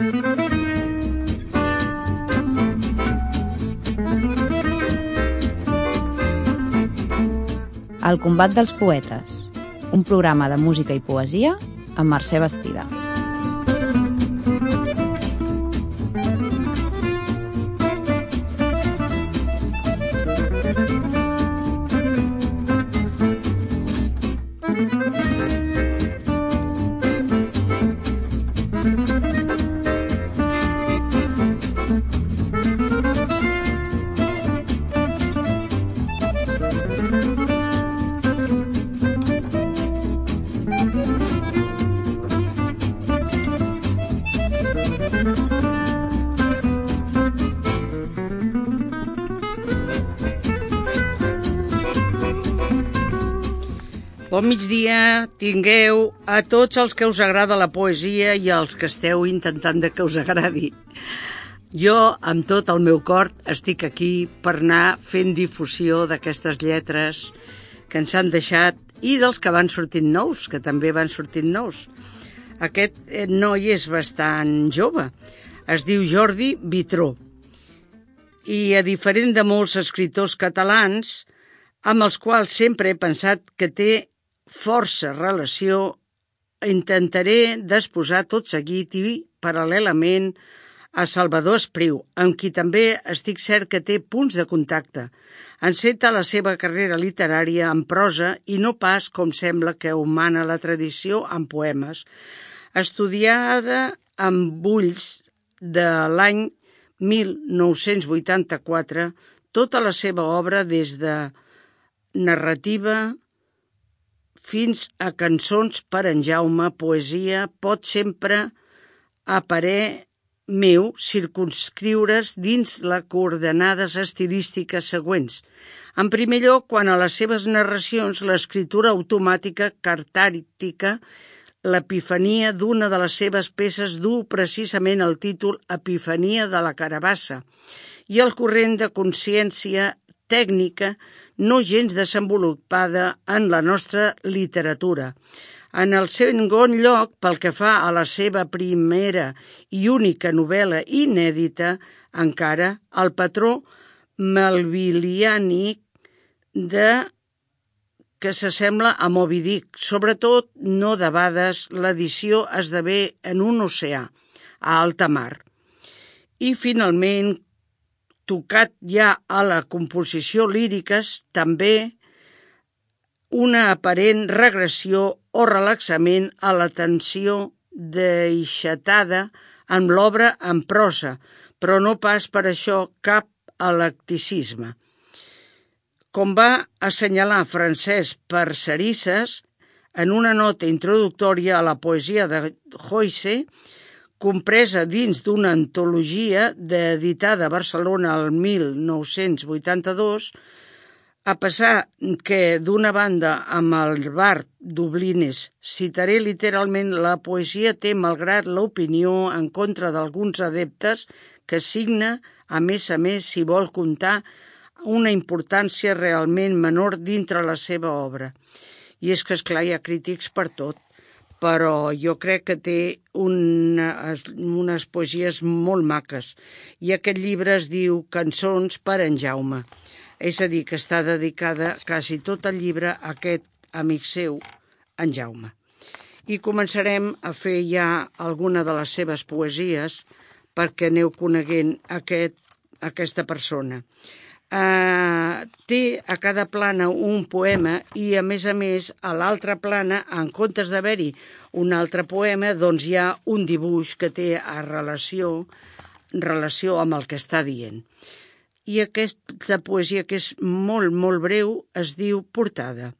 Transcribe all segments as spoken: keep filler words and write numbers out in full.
El combat dels poetes, un programa de música i poesia amb Mercè Bastida. Bon migdia tingueu a tots els que us agrada la poesia i als que esteu intentant de que us agradi. Jo, amb tot el meu cor, estic aquí per anar fent difusió d'aquestes lletres que ens han deixat i dels que van sortint nous, que també van sortint nous. Aquest noi és bastant jove, es diu Jordi Vitró, i a diferent de molts escriptors catalans, amb els quals sempre he pensat que té força relació, intentaré desposar tot seguit i paral·lelament a Salvador Espriu, amb qui també estic cert que té punts de contacte. Enceta la seva carrera literària en prosa i no pas, com sembla que ho mana la tradició, en poemes. Estudiada amb ulls de l'any mil nou-cents vuitanta-quatre, tota la seva obra des de narrativa fins a cançons per en Jaume, poesia, pot sempre, a parer meu, circunscriure's dins les coordenades estilístiques següents. En primer lloc, quan a les seves narracions l'escriptura automàtica cartàritica, l'epifania d'una de les seves peces du precisament el títol Epifania de la carabassa i el corrent de consciència tècnica no gens desenvolupada en la nostra literatura. En el segon lloc, pel que fa a la seva primera i única novel·la inèdita, encara, el patró melviliànic de que s'assembla a Moby Dick. Sobretot, no debades, l'edició esdevé en un oceà, a alta mar. I, finalment, tocat ja a la composició líriques, també una aparent regressió o relaxament a la tensió deixatada amb l'obra en prosa, però no pas per això cap eclecticisme. Com va assenyalar Francesc Parcerisses en una nota introductòria a la poesia de Joyce, compresa dins d'una antologia editada a Barcelona el mil nou-cents vuitanta-dos, a pesar que, d'una banda, amb el bard Dublines, citaré literalment, la poesia té, malgrat l'opinió en contra d'alguns adeptes, que signa, a més a més, si vol comptar, una importància realment menor dintre la seva obra. I és que, esclar, hi ha crítics per tot, però jo crec que té una, unes poesies molt maques. I aquest llibre es diu Cançons per en Jaume. És a dir, que està dedicada quasi tot el llibre a aquest amic seu, en Jaume. I començarem a fer ja alguna de les seves poesies perquè aneu coneguent aquest, aquesta persona. Uh, té a cada plana un poema i, a més a més, a l'altra plana, en comptes d'haver-hi un altre poema, doncs hi ha un dibuix que té a relació, relació amb el que està dient. I aquesta poesia, que és molt, molt breu, es diu Portada.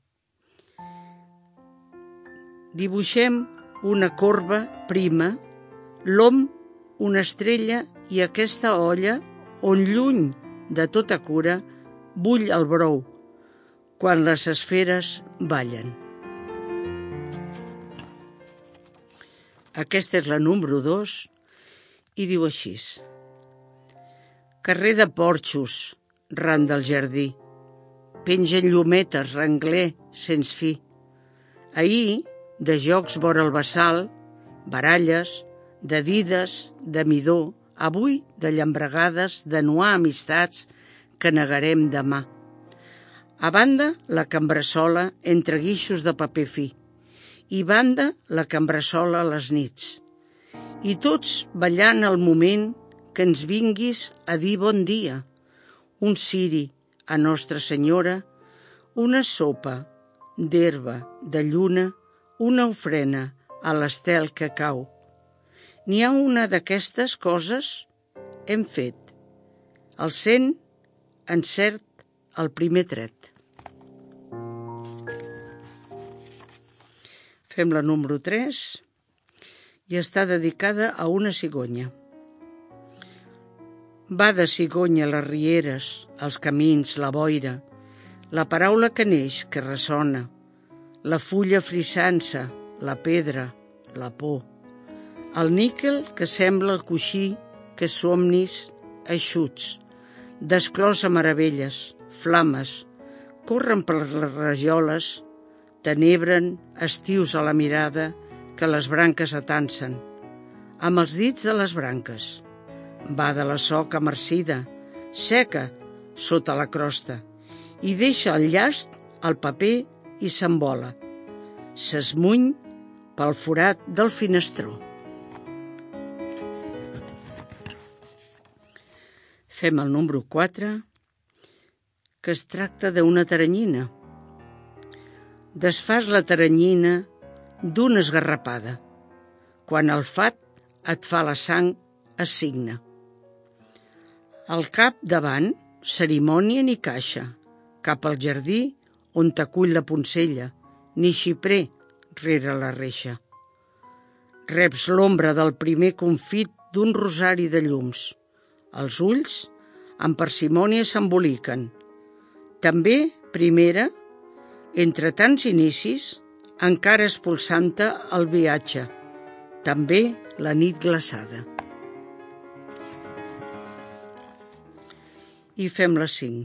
Dibuixem una corba prima, l'om una estrella i aquesta olla on lluny de tota cura bull el brou quan les esferes ballen. Aquesta és la número dos i diu així. Carrer de porxos, ran del jardí, pengen llumetes, rengler, sens fi. Ahir, de jocs vora el bassal, baralles, de dides, de midó, avui de llambregades, de nuar amistats que negarem demà. A banda, la cambressola entre guixos de paper fi, i banda, la cambressola a les nits. I tots ballant el moment que ens vinguis a dir bon dia, un ciri a Nostra Senyora, una sopa d'herba, de lluna, una ofrena a l'estel que cau. N'hi ha una d'aquestes coses hem fet. El cent encert el primer tret. Fem la número tres i està dedicada a una cigonya. Va de cigonya les rieres, els camins, la boira, la paraula que neix, que ressona, la fulla frissant-se, la pedra, la por, el níquel que sembla el coixí que somnis eixuts, desclosa meravelles, flames, corren per les rajoles, tenebren estius a la mirada que les branques atansen, amb els dits de les branques. Va de la soca marcida, seca, sota la crosta, i deixa el llast al paper i s'envola. S'esmuny pel forat del finestró. Fem el número quatre, que es tracta d'una taranyina. Desfàs la taranyina d'una esgarrapada, quan el fat et fa la sang assigna. Al cap davant, cerimònia ni caixa, cap al jardí on t'acull la poncella, ni xiprer rere la reixa. Reps l'ombra del primer confit d'un rosari de llums. Els ulls amb parsimònia s'emboliquen. També, primera, entre tants inicis, encara expulsant-te el viatge. També la nit glaçada. I fem les cinc.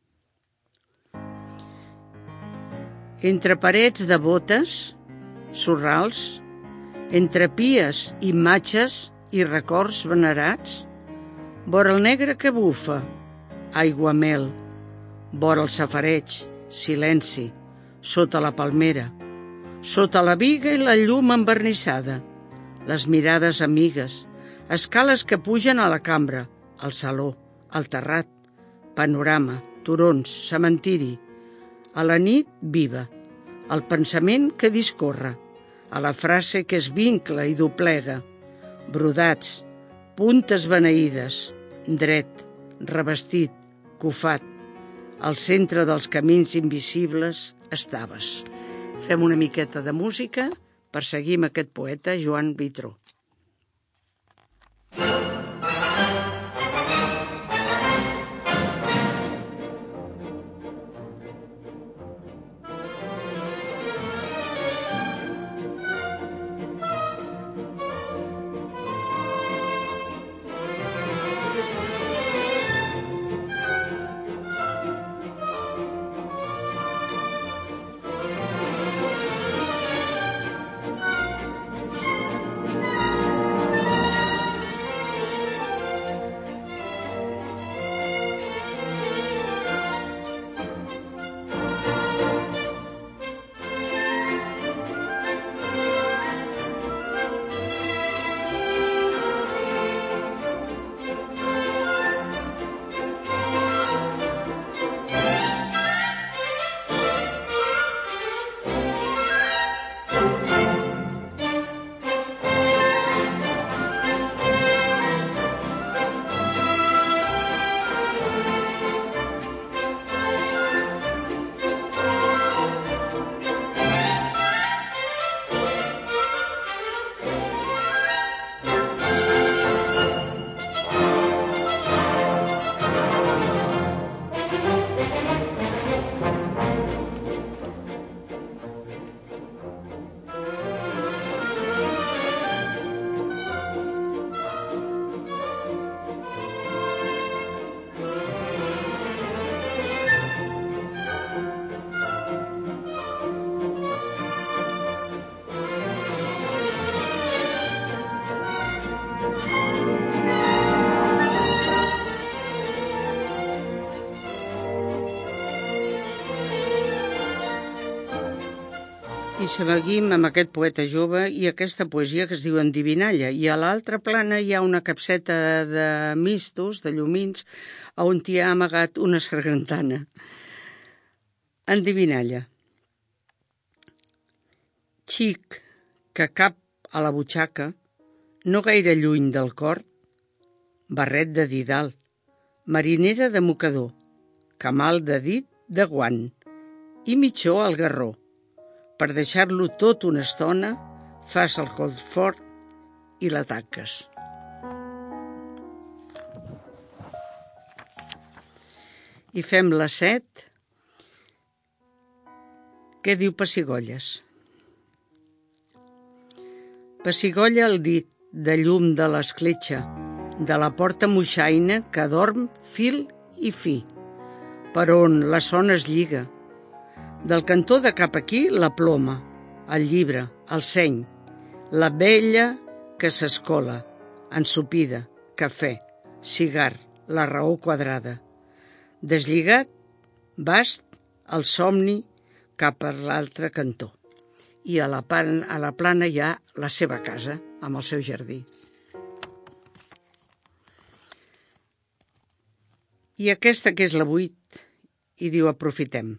Entre parets de botes, sorrals, entre pies, imatges i records venerats, vora el negre que bufa, aigua mel, vora el safareig, silenci, sota la palmera, sota la viga i la llum envernissada, les mirades amigues, escales que pugen a la cambra, al saló, al terrat, panorama, turons, cementiri, a la nit viva, al pensament que discorre, a la frase que es vincla i doblega, brodats, puntes beneïdes, dret, revestit, cofat, al centre dels camins invisibles estaves. Fem una miqueta de música per seguir amb aquest poeta Joan Vitró. I seguim amb aquest poeta jove i aquesta poesia que es diu Endivinalla. I a l'altra plana hi ha una capseta de mistos, de llumins, on hi ha amagat una sargantana. Endivinalla. Xic que cap a la butxaca, no gaire lluny del cor, barret de didal, marinera de mocador, camal de dit de guant i mitjó al garró. Per deixar-lo tot una estona, fas el coll fort i l'ataques. I fem la set. Què diu pessigolles? Pessigolla el dit de llum de l'escletxa, de la porta moixaina que dorm fil i fi, per on la son es lliga. Del cantó de cap aquí la ploma, el llibre, el seny, la vella que s'escola, ensopida, cafè, cigar, la raó quadrada. Deslligat, bast, el somni cap a l'altre cantó. I a la, pan, a la plana hi ha la seva casa, amb el seu jardí. I aquesta que és la vuit, i diu aprofitem.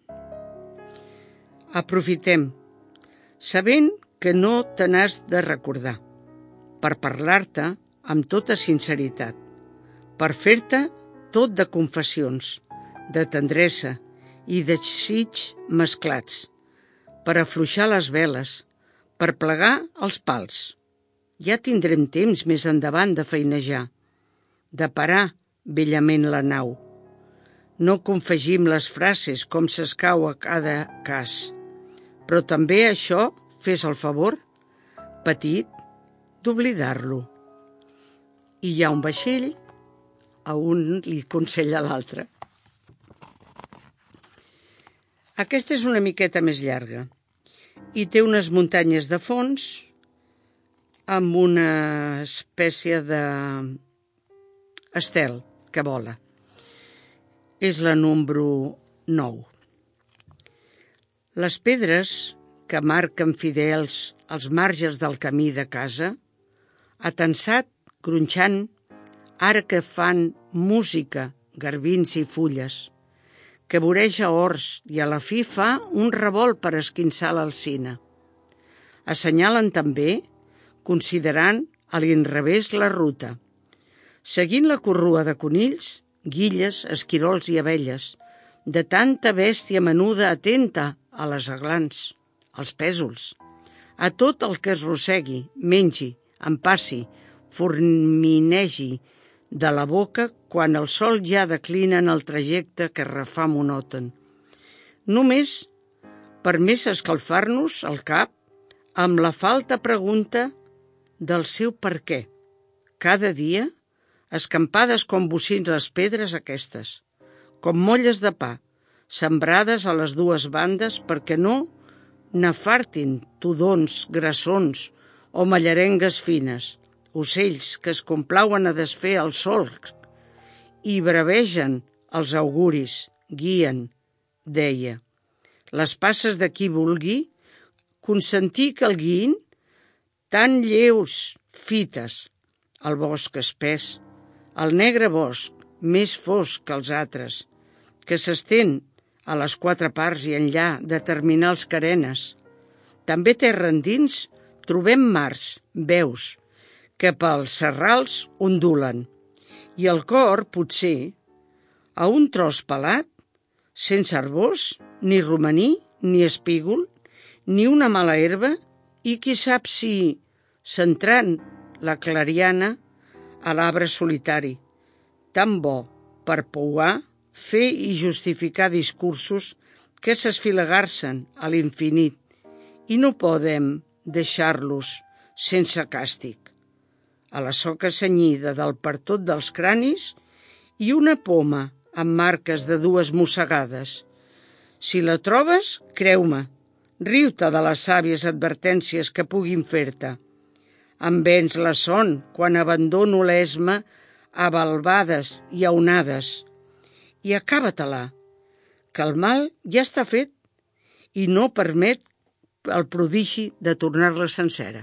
Aprofitem, sabent que no te n'has de recordar, per parlar-te amb tota sinceritat, per fer-te tot de confessions, de tendresa i de desig mesclats, per afluixar les veles, per plegar els pals. Ja tindrem temps més endavant de feinejar, de parar bellament la nau. No confegim les frases com s'escau a cada cas, però també això, fes el favor, petit, d'oblidar-lo. I hi ha un vaixell, a un li aconsella l'altre. Aquesta és una miqueta més llarga i té unes muntanyes de fons amb una espècie de estel que vola. És la número nou. Les pedres que marquen fidels els marges del camí de casa, atensat, gronxant, ara que fan música, garbins i fulles, que voreja horts i a la fi fa un revolt per esquinçar l'alzina. Assenyalen també, considerant a l'inrevés la ruta, seguint la corrua de conills, guilles, esquirols i abelles, de tanta bèstia menuda atenta a les aglans, als pèsols, a tot el que es rossegui, mengi, empassi, forminegi de la boca quan el sol ja declina en el trajecte que refà monòton. Només, per més escalfar-nos el cap, amb la falta pregunta del seu per què. Cada dia, escampades com bocins les pedres aquestes, com molles de pa, sembrades a les dues bandes perquè no n'afartin tudons, grassons o mallarengues fines, ocells que es complauen a desfer el solc i bravegen els auguris, guien, deia. Les passes de qui vulgui consentir que el guiïn tan lleus fites, el bosc espès, el negre bosc més fosc que els altres, que s'estén a les quatre parts i enllà de terminals carenes. També terra endins trobem mars, veus, que pels serrals ondulen, i el cor, potser, a un tros pelat, sense arbós, ni romaní, ni espígol, ni una mala herba, i qui sap si, centrant la clariana a l'arbre solitari, tan bo per pouar, fer i justificar discursos que s'esfilegar-se'n a l'infinit i no podem deixar-los sense càstig. A la soca cenyida del pertot dels cranis i una poma amb marques de dues mossegades. Si la trobes, creu-me, riu-te de les sàvies advertències que puguin fer-te. Em vens la son quan abandono l'esma a balbades i a onades. I acaba-te-la, que el mal ja està fet i no permet el prodigi de tornar-la sencera.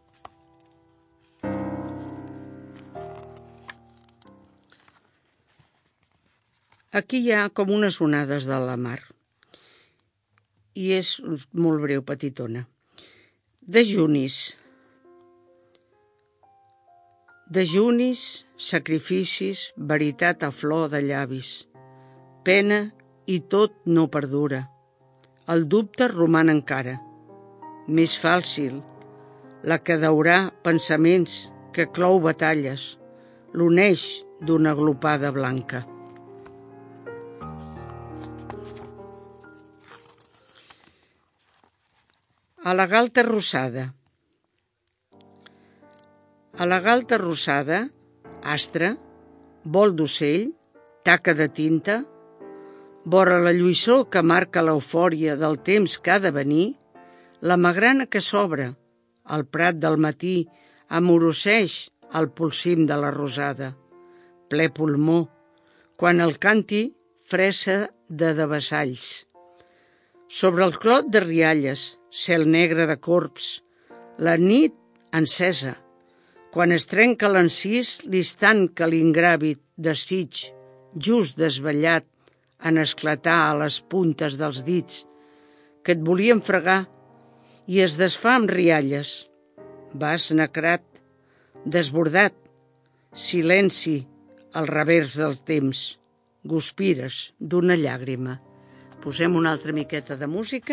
Aquí hi ha com unes onades de la mar i és molt breu, petitona. Dejunis. Dejunis, sacrificis, veritat a flor de llavis, pena i tot no perdura. El dubte roman encara. Més fàcil, la que daurà pensaments que clou batalles, l'uneix d'una glopada blanca. A la galta rosada. A la galta rosada, astre, vol d'ocell, taca de tinta, vora la lluïssor que marca l'eufòria del temps que ha de venir, la magrana que s'obre, al prat del matí, amoroseix al polsim de la rosada, ple pulmó, quan el canti fressa de devessalls. Sobre el clot de rialles, cel negre de corbs, la nit encesa, quan es trenca l'encís l'instant que l'ingràvid desig, just desvetllat, en esclatar a les puntes dels dits, que et volien fregar, i es desfà amb rialles. Vas necrat, desbordat, silenci al revers del temps, guspires d'una llàgrima. Posem una altra miqueta de música.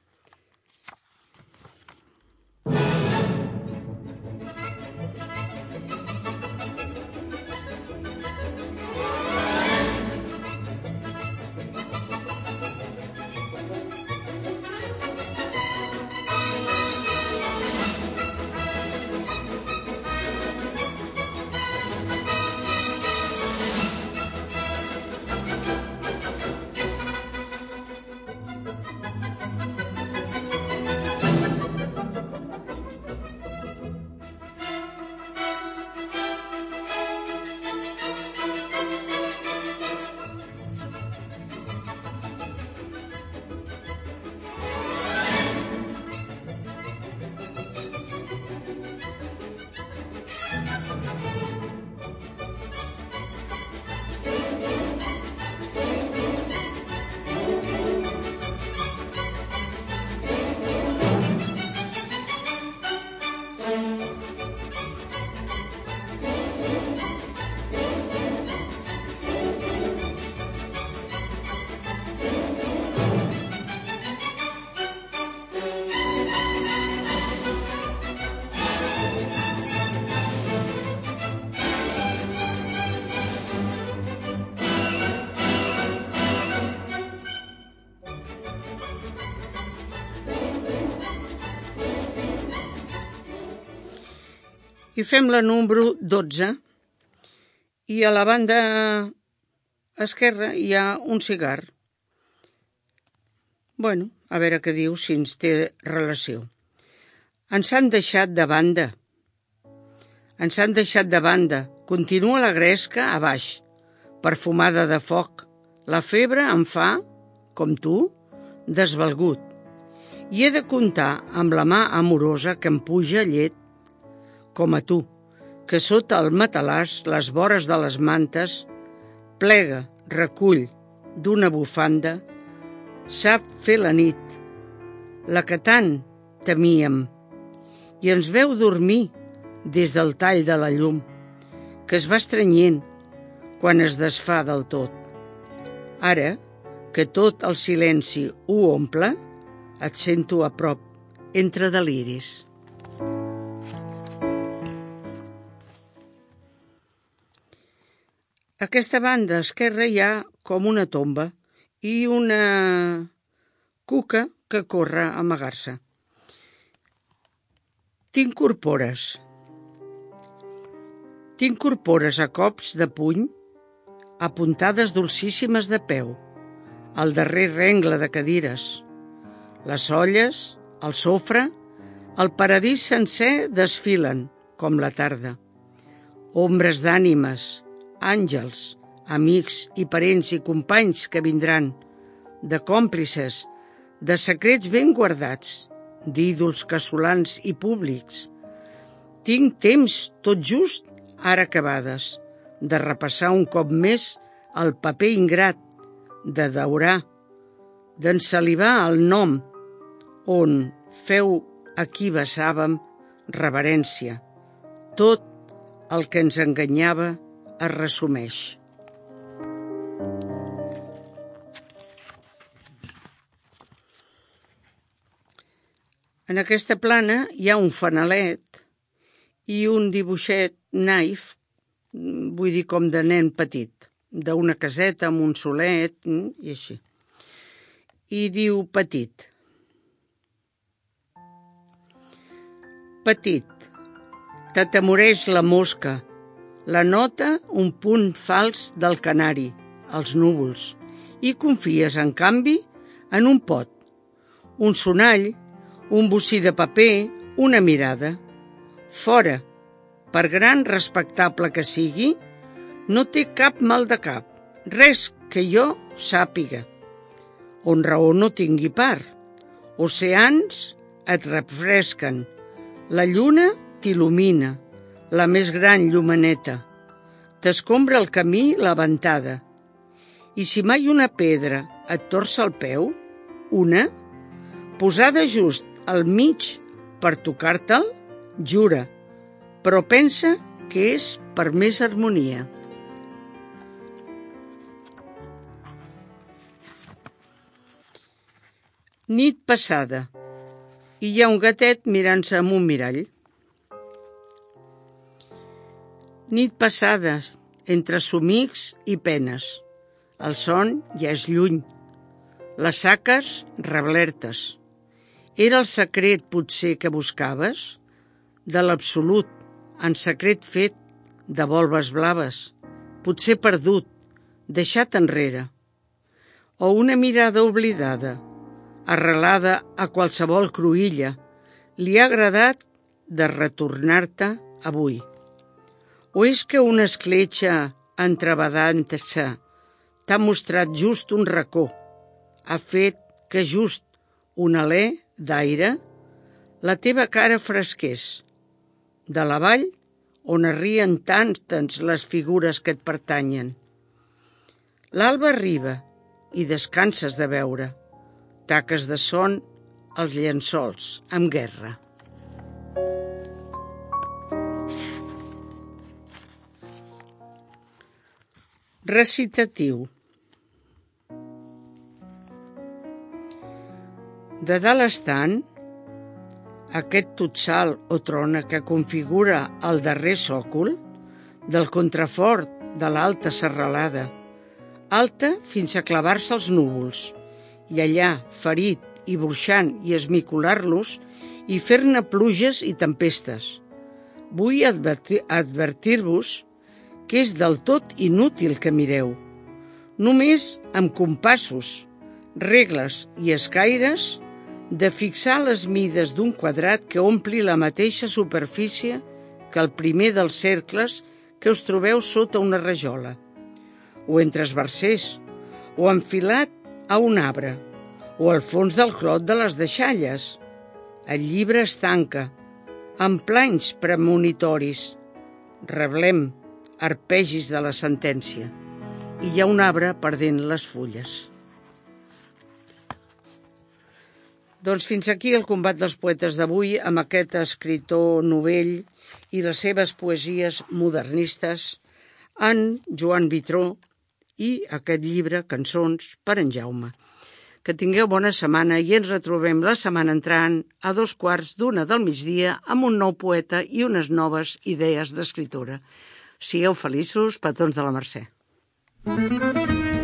I fem la número dotze i a la banda esquerra hi ha un cigar. Bueno, a veure què diu, si ens té relació. Ens han deixat de banda. Ens han deixat de banda. Continua la gresca a baix, perfumada de foc. La febre em fa, com tu, desvalgut. I he de comptar amb la mà amorosa que em puja llet, com a tu, que sota el matalàs, les vores de les mantes, plega, recull d'una bufanda, sap fer la nit, la que tant temíem, i ens veu dormir des del tall de la llum, que es va estrenyent quan es desfà del tot. Ara, que tot el silenci ho omple, et sento a prop, entre deliris. A aquesta banda esquerra hi ha com una tomba i una cuca que corre a amagar-se. T'incorpores. T'incorpores a cops de puny, a puntades dolcíssimes de peu, al darrer rengle de cadires. Les olles, el sofre, el paradís sencer desfilen, com la tarda. Ombres d'ànimes, àngels, amics i parents i companys que vindran, de còmplices, de secrets ben guardats, d'ídols casolans i públics. Tinc temps, tot just, ara acabades, de repassar un cop més el paper ingrat, de daurar, d'ensalivar el nom, on feu a qui besàvem reverència. Tot el que ens enganyava es resumeix. En aquesta plana hi ha un fanalet i un dibuixet naif, vull dir com de nen petit, d'una caseta amb un solet i així. I diu petit. Petit, t'atemoreix la mosca, la nota un punt fals del canari, els núvols, i confies, en canvi, en un pot, un sonall, un bocí de paper, una mirada. Fora, per gran respectable que sigui, no té cap mal de cap, res que jo sàpiga. On raó no tingui part, oceans et refresquen, la lluna t'il·lumina, la més gran llumeneta, t'escombra el camí la ventada. I si mai una pedra et torça el peu, una, posada just al mig per tocar-te'l, jura, però pensa que és per més harmonia. Nit passada, i hi ha un gatet mirant-se amb un mirall. Nit passades, entre somics i penes. El son ja és lluny. Les saques reblertes. Era el secret, potser, que buscaves? De l'absolut, en secret fet, de volves blaves, potser perdut, deixat enrere. O una mirada oblidada, arrelada a qualsevol cruïlla, li ha agradat de retornar-te avui. O és que una escletxa entrebadant-se t'ha mostrat just un racó, ha fet que just un alè d'aire la teva cara fresqués, de la vall on arrien tantes les figures que et pertanyen. L'alba arriba i descanses de veure, taques de son als llençols amb guerra. Recitatiu. De dalt estant, aquest totsal o trona que configura el darrer sòcol del contrafort de l'alta serralada, alta fins a clavar-se els núvols, i allà, ferit i burxant i esmicolar-los, i fer-ne pluges i tempestes. Vull advertir- advertir-vos que és del tot inútil que mireu. Només amb compassos, regles i escaires de fixar les mides d'un quadrat que ompli la mateixa superfície que el primer dels cercles que us trobeu sota una rajola, o entre esbarzers, o enfilat a un arbre, o al fons del clot de les deixalles. El llibre es tanca, amb planys premonitoris. Reblem, arpegis de la sentència, i hi ha un arbre perdent les fulles. Doncs fins aquí el combat dels poetes d'avui amb aquest escriptor novell i les seves poesies modernistes, en Joan Vitró, i aquest llibre, Cançons per en Jaume. Que tingueu bona setmana i ens retrobem la setmana entrant a dos quarts d'una del migdia amb un nou poeta i unes noves idees d'escriptura. Sigueu feliços, petons de la Mercè.